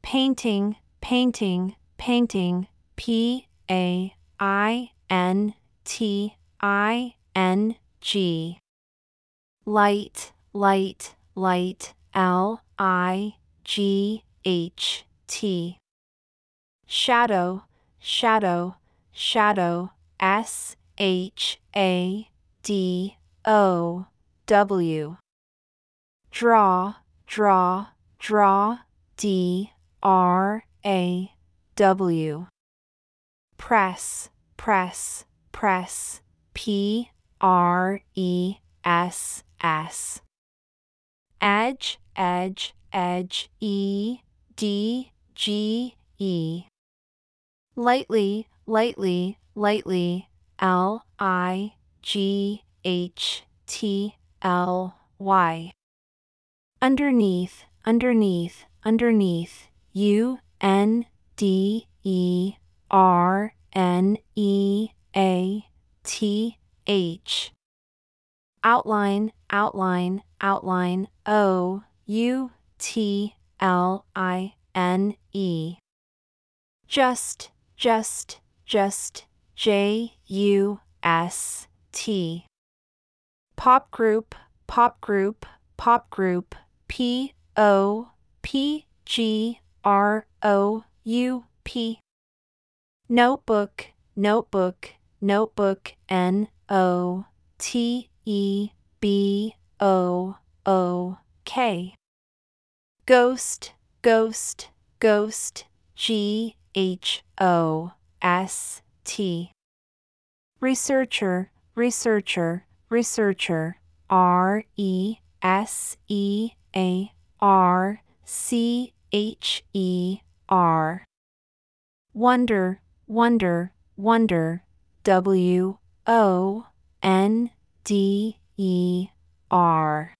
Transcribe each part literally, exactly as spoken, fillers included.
painting, painting, painting, P A I N T I N G. Light, light, light, L I G H T. Shadow, shadow, shadow, S H A D O W. Draw, draw, draw, D R A W. Press, press, press, P R E S S. Edge, edge, edge, E D G E. Lightly, lightly, lightly, L I G H T L Y. Underneath, underneath, underneath, U N D E R N E A T H. Outline, outline, outline, O U T L I N E. Just, just, just, J U S T. Pop group, pop group, pop group, P O P G R O U P. Notebook, notebook, notebook, N O T E B O O K. Ghost, ghost, ghost, G H O S T. Researcher, researcher, researcher, R E S E A R C H E R. Wonder, wonder, wonder, W O N D E R.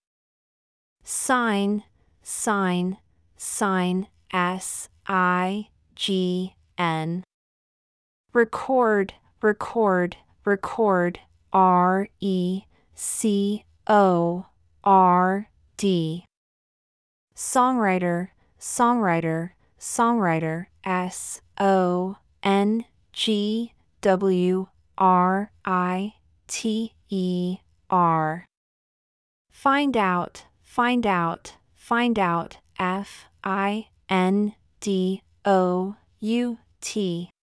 Sign, sign, sign, S I G N. Record, record, record, R E C O R D. Songwriter, songwriter, songwriter, S O N G W R I T E R. Find out, find out, find out, F I N D O U T.